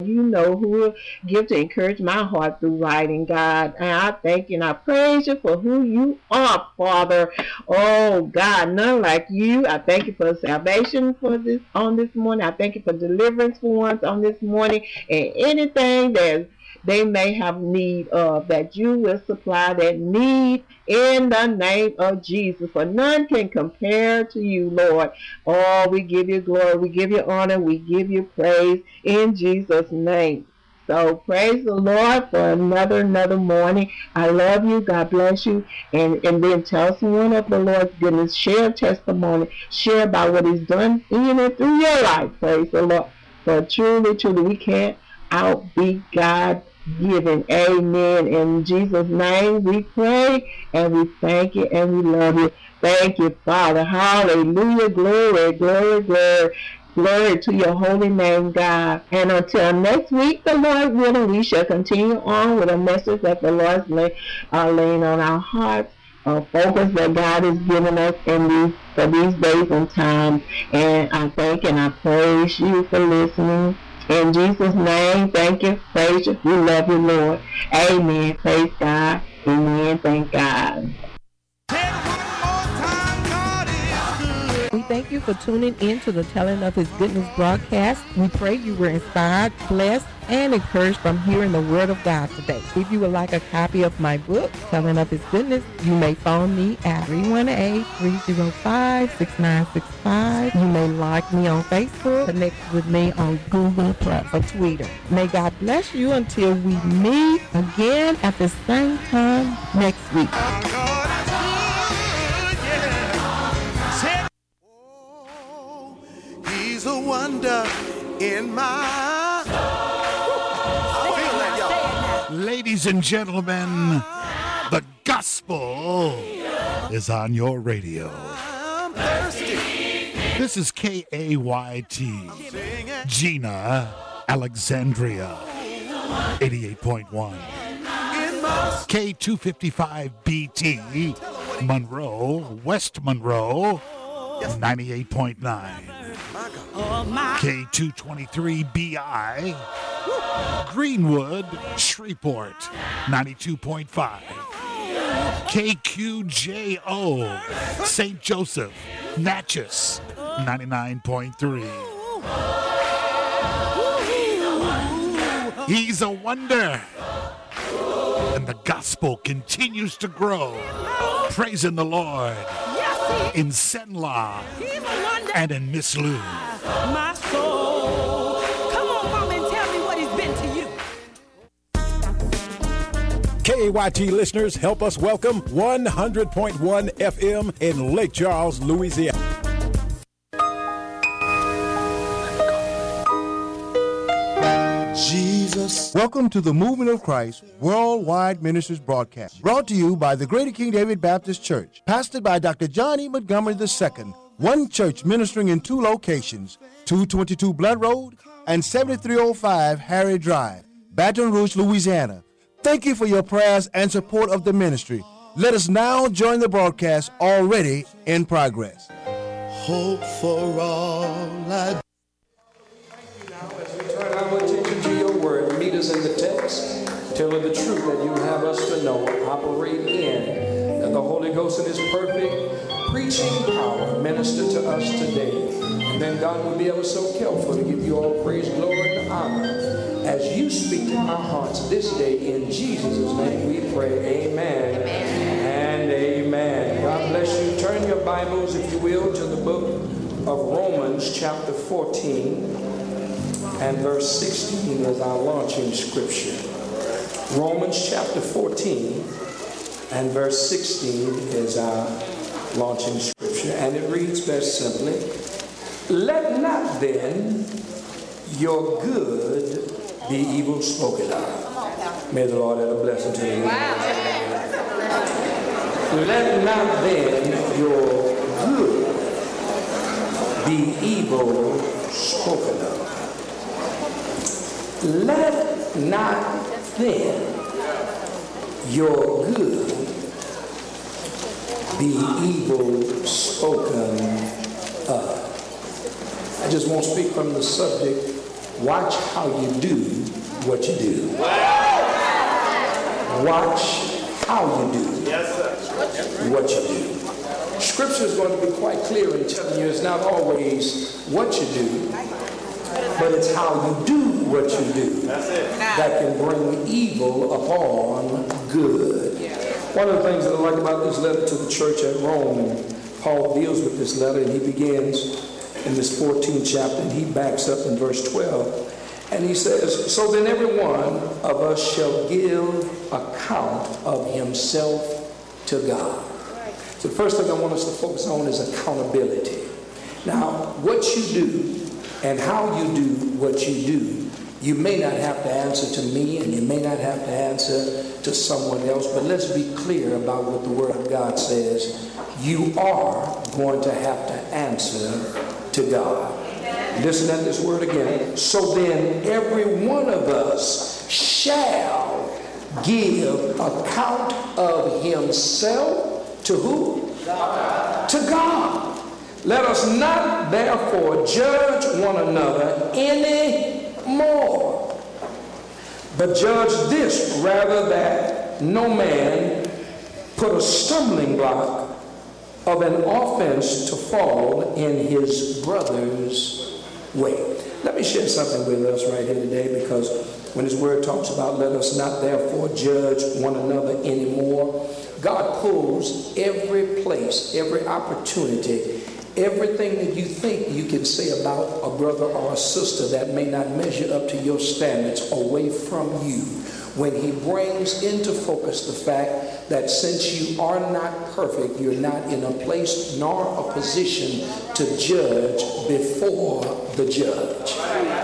You know who will give to encourage my heart through writing, God. And I thank you and I praise you for who you are, Father. Oh God, none like you. I thank you for salvation for this on this morning. I thank you for deliverance for once on this morning. And anything that they may have need of, that you will supply that need in the name of Jesus. For none can compare to you, Lord. Oh, we give you glory, we give you honor, we give you praise in Jesus' name. So praise the Lord for another morning. I love you. God bless you. And then tell someone of the Lord's goodness. Share testimony. Share about what He's done in and through your life. Praise the Lord. For truly, we can't outbeat God given. Amen. In Jesus' name we pray and we thank you and we love you. Thank you, Father. Hallelujah. Glory. Glory to your holy name, God. And until next week, the Lord willing, we shall continue on with a message that the Lord's laying on our hearts. A focus that God has given us for these days and times. And I thank and I praise you for listening. In Jesus' name, thank you, praise you. We love you, Lord. Amen. Praise God. Amen. Thank God. We thank you for tuning in to the Telling of His Goodness broadcast. We pray you were inspired, blessed, and encouraged from hearing the Word of God today. If you would like a copy of my book, Telling of His Goodness, you may phone me at 318-305-6965. You may like me on Facebook, connect with me on Google Plus or Twitter. May God bless you until we meet again at the same time next week. He's a wonder in my. I feel that, y'all. Ladies and gentlemen, the gospel is on your radio. I'm thirsty. This is KAYT, Gina, Alexandria, 88.1. K255BT, Monroe, West Monroe, 98.9. K223BI, Greenwood, Shreveport, 92.5. KQJO, St. Joseph, Natchez, 99.3. He's a wonder. And the gospel continues to grow. Praising the Lord in Senla and in Miss Lou. My soul. Come on, Mama, and tell me what He's been to you. KAYT listeners, help us welcome 100.1 FM in Lake Charles, Louisiana. Jesus. Welcome to the Movement of Christ Worldwide Ministries broadcast, brought to you by the Greater King David Baptist Church, pastored by Dr. John E. Montgomery II. One church ministering in two locations, 222 Blood Road and 7305 Harry Drive, Baton Rouge, Louisiana. Thank you for your prayers and support of the ministry. Let us now join the broadcast already in progress. Hope for all I do. Now, as we turn our attention to your word, meet us in the text, tell us the truth that you have us to know, operate in, that the Holy Ghost in His perfect preaching power minister to us today. And then God will be ever so careful to give you all praise, glory, and honor as you speak to our hearts this day. In Jesus' name we pray. Amen. And amen. God bless you. Turn your Bibles, if you will, to the book of Romans chapter 14 and verse 16 as our launching scripture. Romans chapter 14 and verse 16 is our launching scripture, and it reads best simply, let not then your good be evil spoken of. May the Lord add a blessing to you. Let not then your good be evil spoken of. Let not then your good be evil spoken of. I just won't speak from the subject Watch how you do what you do. Watch how you do what you do. Scripture is going to be quite clear in telling you it's not always what you do, but it's how you do what you do that can bring evil upon good. One of the things that I like about this letter to the church at Rome, and Paul deals with this letter, and he begins in this 14th chapter, and he backs up in verse 12, and he says, so then every one of us shall give account of himself to God. So the first thing I want us to focus on is accountability. Now, what you do and how you do what you do, you may not have to answer to me, and you may not have to answer to someone else, but let's be clear about what the Word of God says. You are going to have to answer to God. Listen at this word again. So then every one of us shall give account of himself to who? God. To God. Let us not therefore judge one another any more, but judge this rather, that no man put a stumbling block of an offense to fall in his brother's way. Let me share something with us right here today, because when his word talks about let us not therefore judge one another anymore, God pulls every place, every opportunity, everything that you think you can say about a brother or a sister that may not measure up to your standards away from you, when he brings into focus the fact that since you are not perfect, you're not in a place nor a position to judge before the judge.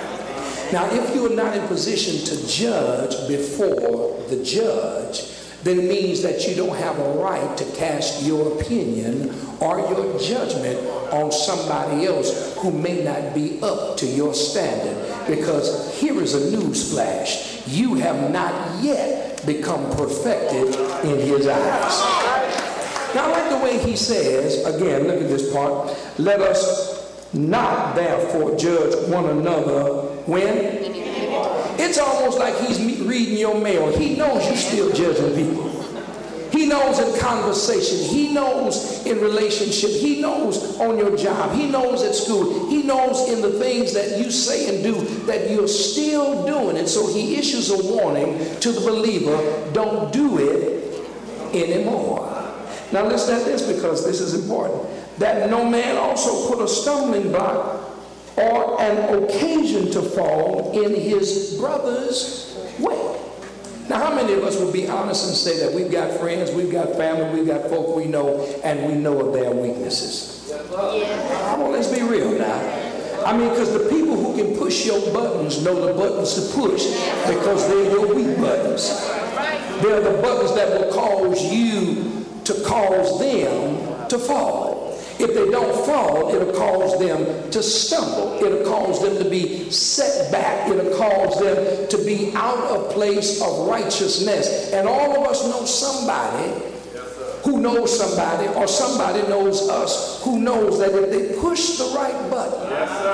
Now, if you are not in position to judge before the judge, then it means that you don't have a right to cast your opinion or your judgment on somebody else who may not be up to your standard. Because here is a news flash: you have not yet become perfected in his eyes. Now, I like the way he says, again, look at this part, let us not therefore judge one another when? It's almost like he's reading your mail. He knows you're still judging people. He knows in conversation. He knows in relationship. He knows on your job. He knows at school. He knows in the things that you say and do that you're still doing. And so he issues a warning to the believer: don't do it anymore. Now listen at this, because this is important. That no man also put a stumbling block or an occasion to fall in his brother's way. Now, how many of us will be honest and say that we've got friends, we've got family, we've got folk we know, and we know of their weaknesses? Come on, let's be real now. I mean, because the people who can push your buttons know the buttons to push, because they're your weak buttons. They're the buttons that will cause you to cause them to fall. If they don't fall, it'll cause them to stumble. It'll cause them to be set back. It'll cause them to be out of place of righteousness. And all of us know somebody who knows somebody, or somebody knows us who knows that if they push the right button,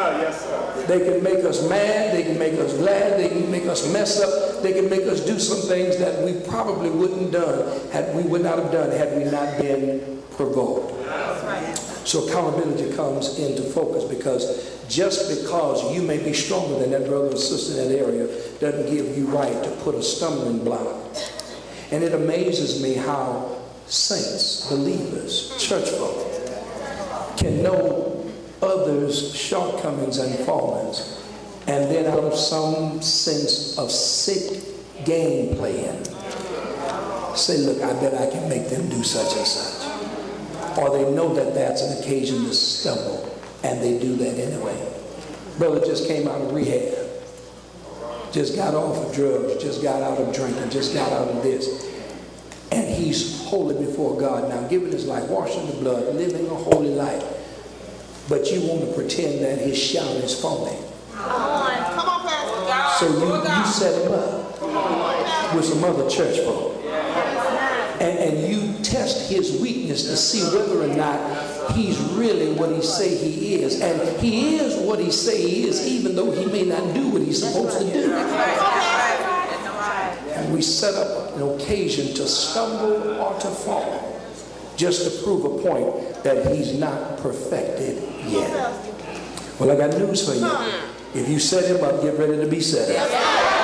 they can make us mad, they can make us glad, they can make us mess up, they can make us do some things that we probably would not have done had we not been provoked. So accountability comes into focus, because just because you may be stronger than that brother or sister in that area doesn't give you right to put a stumbling block. And it amazes me how saints, believers, church folk can know others' shortcomings and fallings, and then out of some sense of sick game playing say, look, I bet I can make them do such and such. Or they know that that's an occasion to stumble, and they do that anyway. Brother just came out of rehab, just got off of drugs, just got out of drinking, just got out of this. And he's holy before God now, giving his life, washing the blood, living a holy life. But you want to pretend that his shout is phony. Come on, Pastor. So you set him up with some other church folk. and you test his weakness to see whether or not he's really what he say he is. And he is what he say he is, even though he may not do what he's supposed to do. And we set up an occasion to stumble or to fall, just to prove a point that he's not perfected yet. Well, I got news for you. If you set him up, get ready to be set up.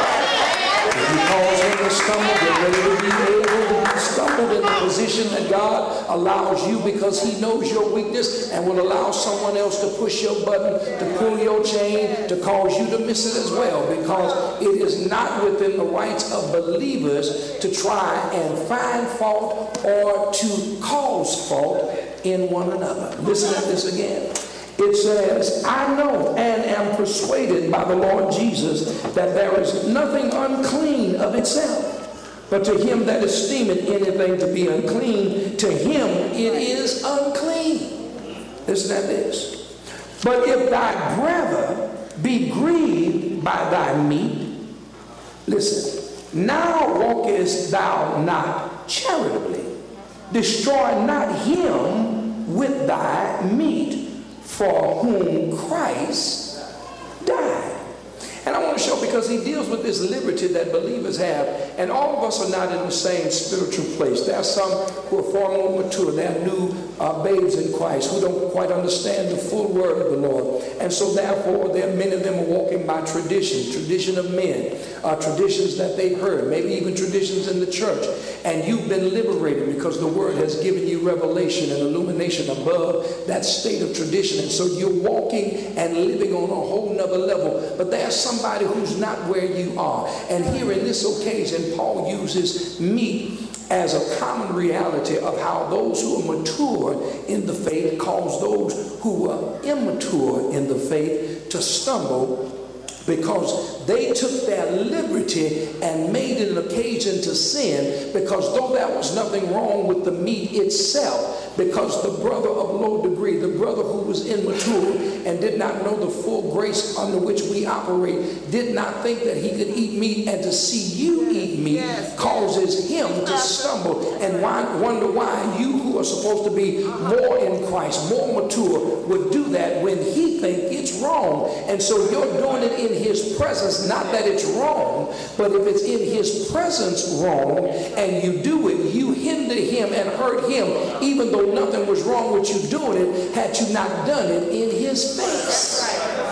If you cause him to stumble, get ready to be able to be stumbled in the position that God allows you, because he knows your weakness and will allow someone else to push your button, to pull your chain, to cause you to miss it as well, because it is not within the rights of believers to try and find fault or to cause fault in one another. Listen to this again. It says, I know and am persuaded by the Lord Jesus that there is nothing unclean of itself, but to him that esteemeth anything to be unclean, to him it is unclean. Listen to this. But if thy brother be grieved by thy meat, listen, now walkest thou not charitably, destroy not him with thy meat, for whom Christ died. And I want to show, because he deals with this liberty that believers have, and all of us are not in the same spiritual place. There are some who are far more mature. They are new babes in Christ who don't quite understand the full word of the Lord. And so therefore, there are many of them are walking by tradition of men, traditions that they've heard, maybe even traditions in the church. And you've been liberated because the word has given you revelation and illumination above that state of tradition. And so you're walking and living on a whole nother level. But there's somebody who's not where you are. And here in this occasion, Paul uses meat as a common reality of how those who are mature in the faith cause those who are immature in the faith to stumble, because they took their liberty and made it an occasion to sin, because though there was nothing wrong with the meat itself, because the brother of low degree, the brother who was immature and did not know the full grace under which we operate, did not think that he could eat meat, and to see you eat meat causes him to stumble and wonder why you, who are supposed to be more in Christ, more mature, would do that when he thinks it's wrong. And so you're doing it in his presence, not that it's wrong, but if it's in his presence wrong and you do it, you hinder him and hurt him, even though nothing was wrong with you doing it had you not done it in his face.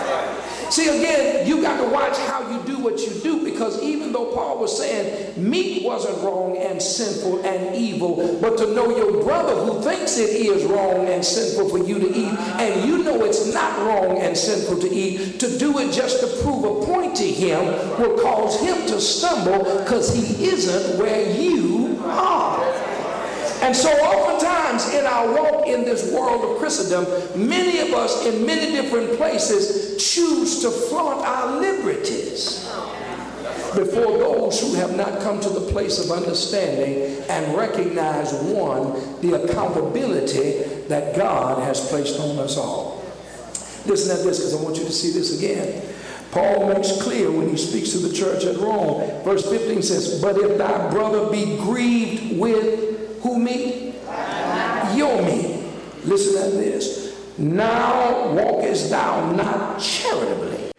See, again, you got to watch how you do what you do, because even though Paul was saying meat wasn't wrong and sinful and evil, but to know your brother who thinks it is wrong and sinful for you to eat, and you know it's not wrong and sinful to eat, to do it just to prove a point to him will cause him to stumble, because he isn't where you are. And so oftentimes in our walk in this world of Christendom, many of us in many different places choose to flaunt our liberties before those who have not come to the place of understanding and recognize, one, the accountability that God has placed on us all. Listen to this, because I want you to see this again. Paul makes clear when he speaks to the church at Rome. Verse 15 says, but if thy brother be grieved with who meat? Your meat. Listen to this. Now walkest thou not charitably.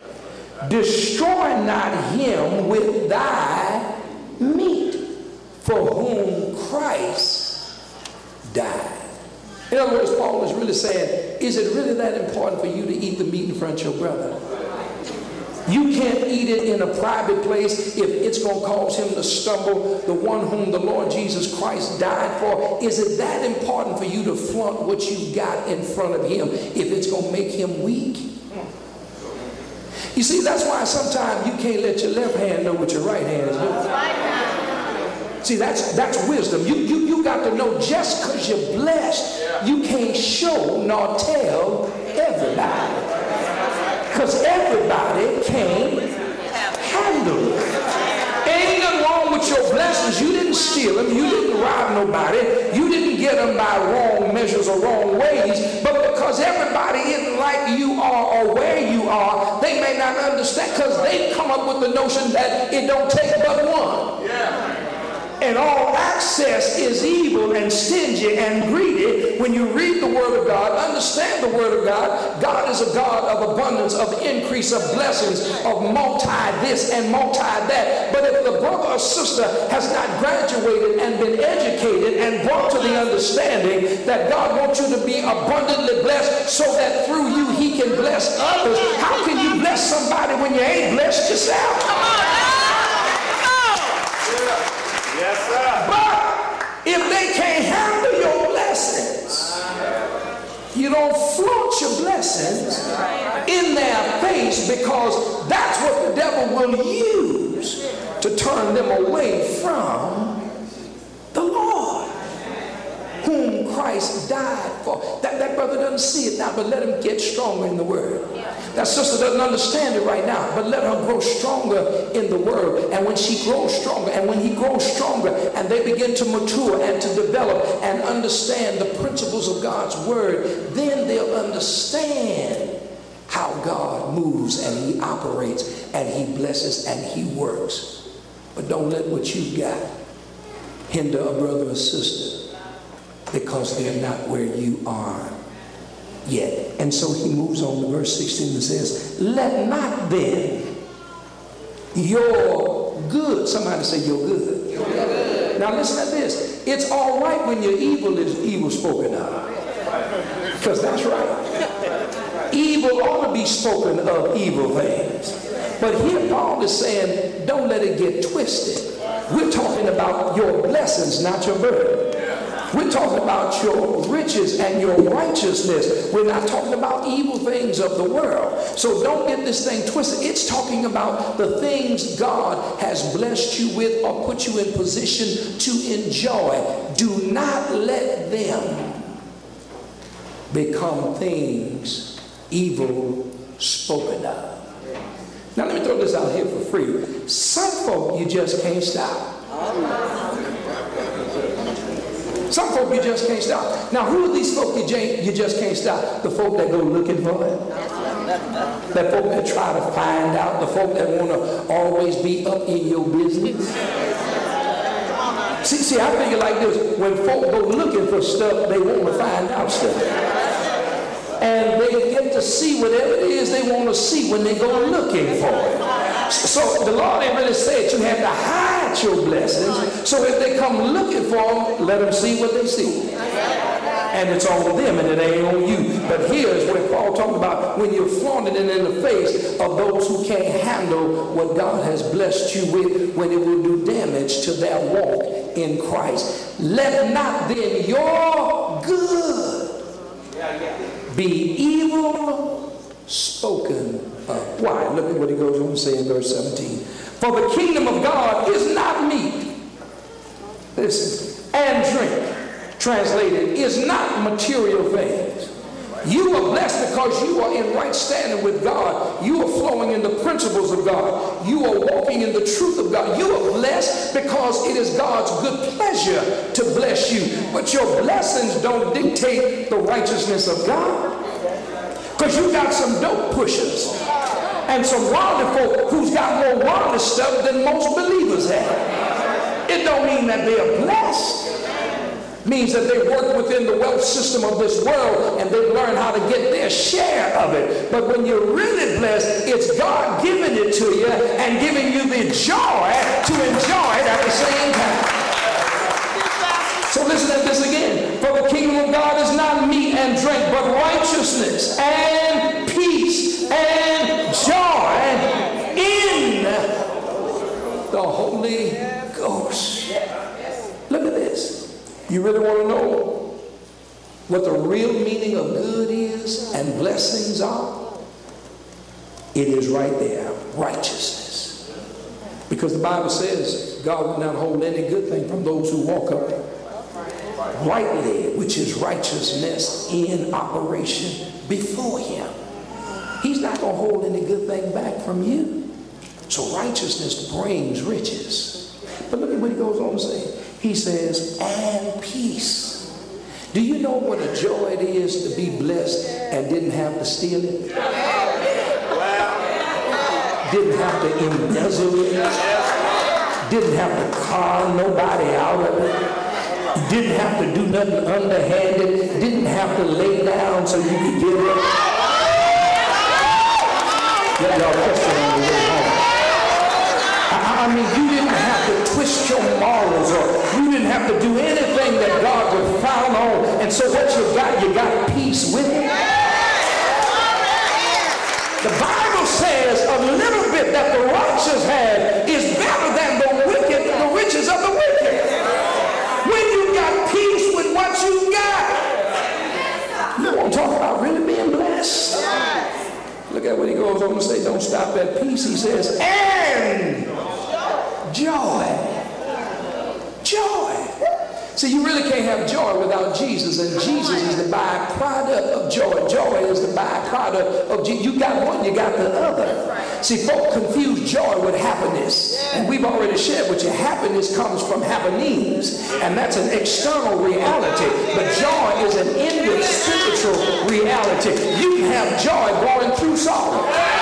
Destroy not him with thy meat, for whom Christ died. In other words, Paul is really saying, is it really that important for you to eat the meat in front of your brother? You can't eat it in a private place if it's going to cause him to stumble, the one whom the Lord Jesus Christ died for. Is it that important for you to flaunt what you got in front of him if it's going to make him weak? You see, that's why sometimes you can't let your left hand know what your right hand is doing. See, that's wisdom. You got to know, just because you're blessed, you can't show nor tell everybody. Because everybody can't handle it. Ain't nothing wrong with your blessings. You didn't steal them. You didn't rob nobody. You didn't get them by wrong measures or wrong ways. But because everybody isn't like you are or where you are, they may not understand, because they've come up with the notion that it don't take but one. and all access is evil and stingy and greedy. When you read the Word of God, understand the Word of God, God is a God of abundance, of increase, of blessings, of multi this and multi that. But if the brother or sister has not graduated and been educated and brought to the understanding that God wants you to be abundantly blessed so that through you he can bless others, how can you bless somebody when you ain't blessed yourself? Come on now. Come on. Yes, sir. But if they can't handle your blessings, you don't flaunt your blessings in their face, because that's what the devil will use to turn them away from the Lord, whom Christ died for. That brother doesn't see it now, but let him get stronger in the Word. That sister doesn't understand it right now, but let her grow stronger in the Word. And when she grows stronger, and when he grows stronger, and they begin to mature and to develop and understand the principles of God's Word, then they'll understand how God moves and he operates and he blesses and he works. But don't let what you got hinder a brother or sister, because they're not where you are yet. And so he moves on to verse 16 and says, let not then your good, somebody say your good. Your good. Now listen to this. It's all right when your evil is evil spoken of, because that's right. Evil ought to be spoken of, evil things. But here Paul is saying, don't let it get twisted. We're talking about your blessings, not your burden. We're talking about your riches and your righteousness. We're not talking about evil things of the world. So don't get this thing twisted. It's talking about the things God has blessed you with or put you in position to enjoy. Do not let them become things evil spoken of. Now let me throw this out here for free. Some folk you just can't stop. Some folk you just can't stop. Now who are these folk you just can't stop? The folk that go looking for it. The folk that try to find out. The folk that want to always be up in your business. See, I figure like this. When folk go looking for stuff, they want to find out stuff. And they get to see whatever it is they want to see when they go looking for it. So the Lord ain't really said you have to hide your blessings. So if they come looking for them, let them see what they see. And it's on them and it ain't on you. But here's what Paul talking about, when you're flaunting it in the face of those who can't handle what God has blessed you with, when it will do damage to their walk in Christ. Let not then your good be evil spoken of. Why? Look at what he goes on to say in verse 17. For the kingdom of God is not meat, listen, and drink. Translated, is not material things. You are blessed because you are in right standing with God. You are flowing in the principles of God. You are walking in the truth of God. You are blessed because it is God's good pleasure to bless you. But your blessings don't dictate the righteousness of God. Because you got some dope pushers and some worldly folk who's got more worldly stuff than most believers have. It don't mean that they are blessed. Means that they work within the wealth system of this world and they learn how to get their share of it. But when you're really blessed, it's God giving it to you and giving you the joy to enjoy it at the same time. So listen to this again. For the kingdom of God is not meat and drink, but righteousness and peace and joy in the Holy Ghost. Look at this. You really want to know what the real meaning of good is and blessings are? It is right there, righteousness. Because the Bible says God will not hold any good thing from those who walk uprightly, which is righteousness in operation before him. He's not going to hold any good thing back from you. So righteousness brings riches. But look at what he goes on to say. He says, and peace. Do you know what a joy it is to be blessed and didn't have to steal it? Didn't have to embezzle it. Didn't have to con nobody out of it. Didn't have to do nothing underhanded. Didn't have to lay down so you could get it. Let y'all question on the way home. I mean, you didn't have to twist your morals, or you didn't have to do anything that God would frown on. And so what you got peace with it. The Bible says a little bit that the righteous have is better than the riches of the wicked. When you got peace with what you got, you want to talk about really being blessed? Look at what he goes on to say. Don't stop at peace. He says, and joy. Joy. See, you really can't have joy without Jesus, and Jesus is the byproduct of joy. Joy is the byproduct of Jesus. You got one, you got the other. See, folk confuse joy with happiness, and we've already shared with you, happiness comes from happenings, and that's an external reality, but joy is an inward spiritual reality. You can have joy going through sorrow,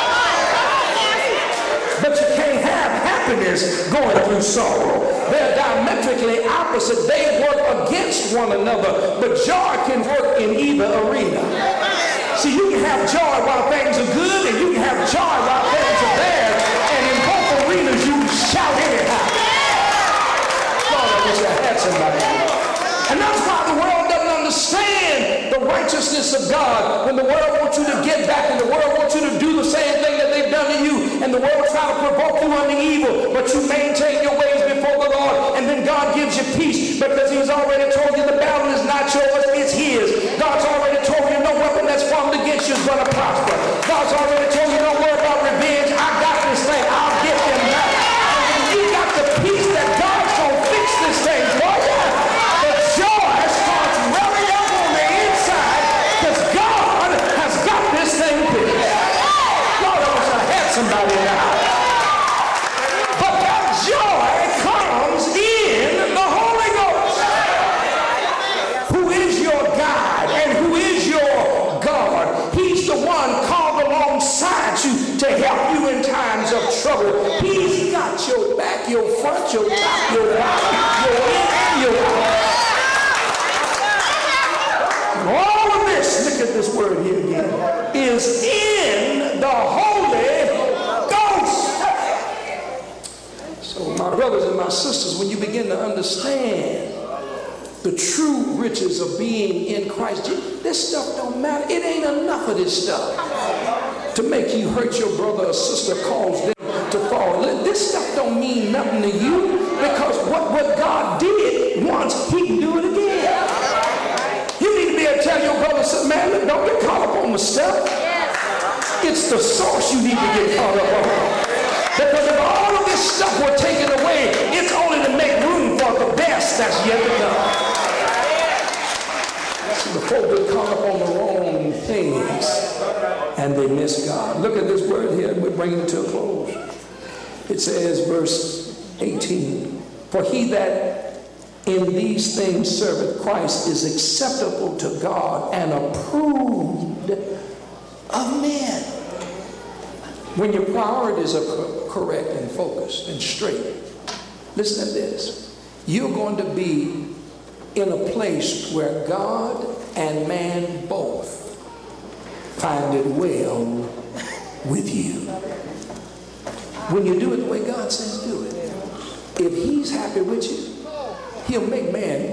but you can't have happiness going through sorrow. They're diametrically opposite. They work against one another, but joy can work in either arena. See, you can have joy while things are good, and you can have joy while things are bad, and in both arenas you can shout anyhow. Lord, I wish I had somebody. And that's why the world doesn't understand the righteousness of God. When the world wants you to get back, and the world wants you to do the same thing that they've done to you, and the world try to provoke you unto evil, but you maintain your ways before the Lord, and then God gives you peace because he's already told you the battle is not yours, it's his. God's already told you no weapon that's formed against you is going to prosper. God's already told you don't worry about revenge. I got this thing. I'll get them back. And you got the peace that God's going to fix this thing for you. The joy starts welling up on the inside because God has got this thing fixed. Lord, I wish I had somebody in the house. But that joy comes in the Holy Ghost, who is your guide and who is your God. He's the one called alongside you to help you in times of trouble. He's got your back, your front, your top, your bottom, your in and your out. All of this, look at this word here again, is in the Holy Ghost. So my brothers and my sisters, when you begin to understand the true riches of being in Christ, this stuff don't matter. It ain't enough of this stuff to make you hurt your brother or sister, cause them to fall. This stuff don't mean nothing to you, because what God did once, he can do it again. You need to be able to tell your brother, man, look, don't get caught up on the stuff. It's the source you need to get caught up on. Because if all of this stuff were taken away, it's only to make room for the best that's yet to come. The folk get caught up on the wrong things and they miss God. Look at this word here. We're bringing it to a close. It says, verse 18, for he that in these things serveth Christ is acceptable to God and approved of men. When your priorities are correct and focused and straight, listen to this. You're going to be in a place where God and man both find it well with you. When you do it the way God says do it, if he's happy with you, he'll make man.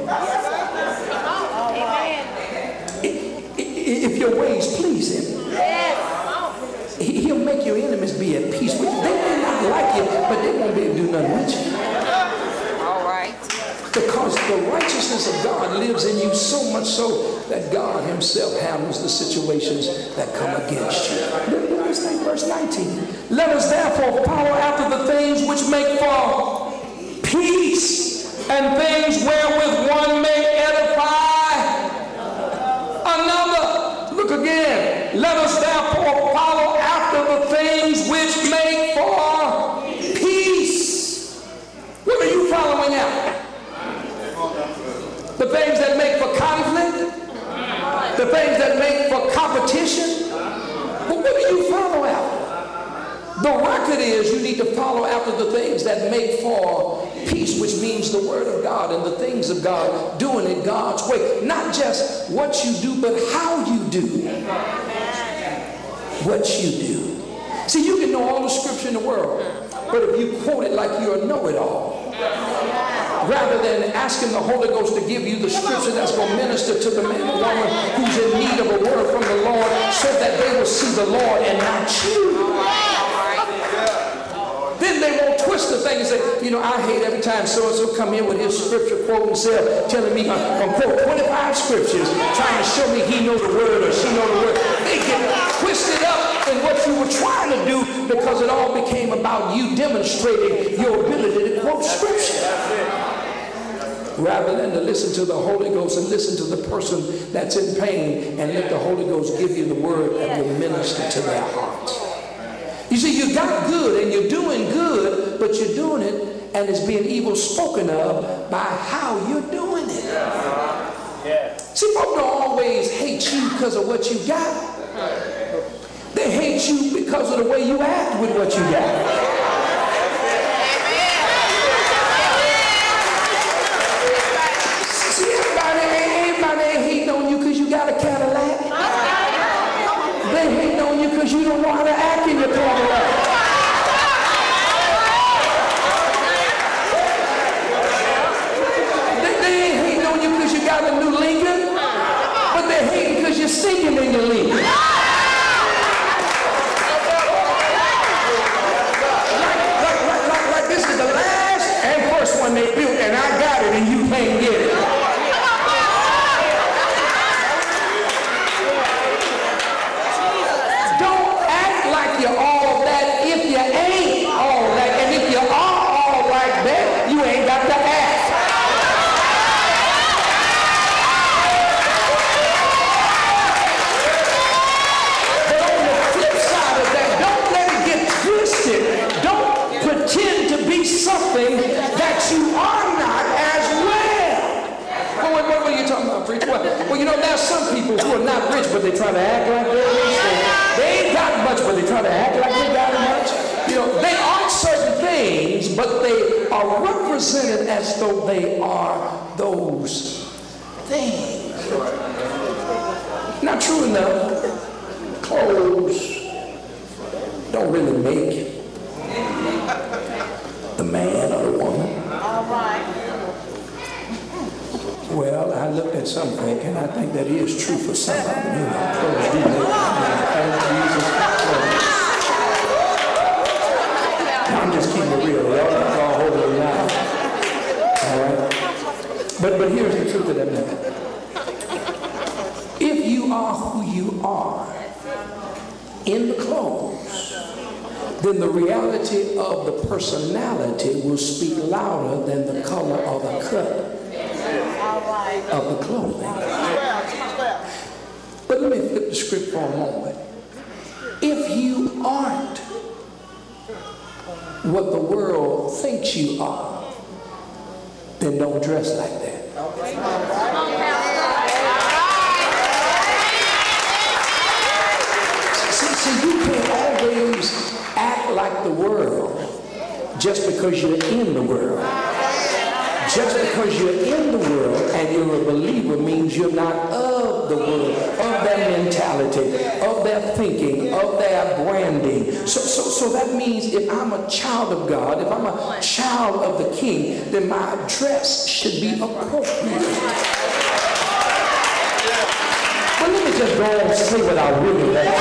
If your ways please him, he'll make your enemies be at peace with you. They may not like you, but they won't be able to do nothing with you. All right. Because the righteousness of God lives in you, so much so that God himself handles the situations that come against you. Look at this thing, verse 19. Let us therefore follow after the things which make for peace, and things wherewith one may edify another. Look again. Let us therefore follow after the things which make for peace. What are you following after? The things that make for conflict, the things that make for competition. But what do you follow after? The record is you need to follow after the things that make for peace, which means the word of God and the things of God, doing it God's way. Not just what you do, but how you do what you do. See, you can know all the scripture in the world, but if you quote it like you're a know-it-all, rather than asking the Holy Ghost to give you the scripture that's going to minister to the man or woman who's in need of a word from the Lord so that they will see the Lord and not you. Then they won't twist the thing and say, you know, I hate every time so-and-so come in with his scripture quote himself, telling me I'm going to quote 25 scriptures, trying to show me he knows the word or she knows the word. They get twisted up in what you were trying to do because it all became about you demonstrating your ability to quote scripture. Rather than to listen to the Holy Ghost and listen to the person that's in pain and let the Holy Ghost give you the word and will minister to their hearts. You see, you got good and you're doing good, but you're doing it and it's being evil spoken of by how you're doing it. See, folks don't always hate you because of what you got. They hate you because of the way you act with what you got. Got a Cadillac. They hate on you because you don't know how to act in your Cadillac. They ain't hating on you because you got a new Lincoln, but they're hating because you're stinking in your Lincoln. Like this is the last and first one they built, and I got it, and you can't get it. You're all that if you ain't all that, and if you are all like that, you ain't got to act. But on the flip side of that, don't let it get twisted. Don't pretend to be something that you are not as well. What are you talking about, preacher? Well, you know, there's some people who are not rich, but they try to act like they're rich. They ain't got much, but they try to act like they got much. You know, they aren't certain things, but they are represented as though they are those things. Not true enough. Clothes don't really make the man or the woman. All right. Well, I looked at something, and I think that is true for some of them. You know, clothes do make I'm just keeping it real. Y'all all hold it now. All right? But here's the truth of that matter. If you are who you are in the clothes, then the reality of the personality will speak louder than the color or the cut of the clothing. But let me flip the script for a moment. If you aren't what the world thinks you are, then don't dress like that. See, you can't always act like the world just because you're in the world. Just because you're in the world and you're a believer means you're not of the world, of their mentality, of their thinking, of their branding. So that means if I'm a child of God, if I'm a child of the King, then my dress should be appropriate. But let me just go and say what I really think.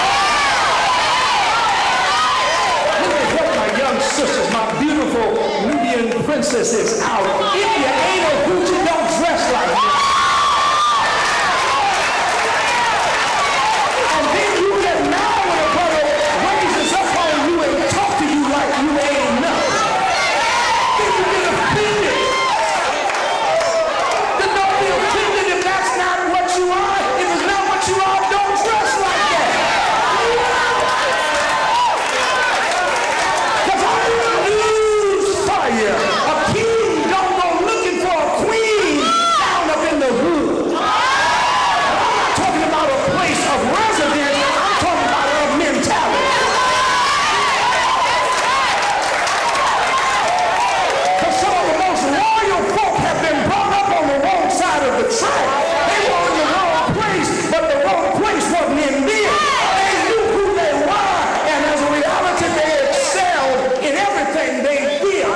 Young sisters, my beautiful Nubian princesses out. If you ain't a Gucci, don't dress like that.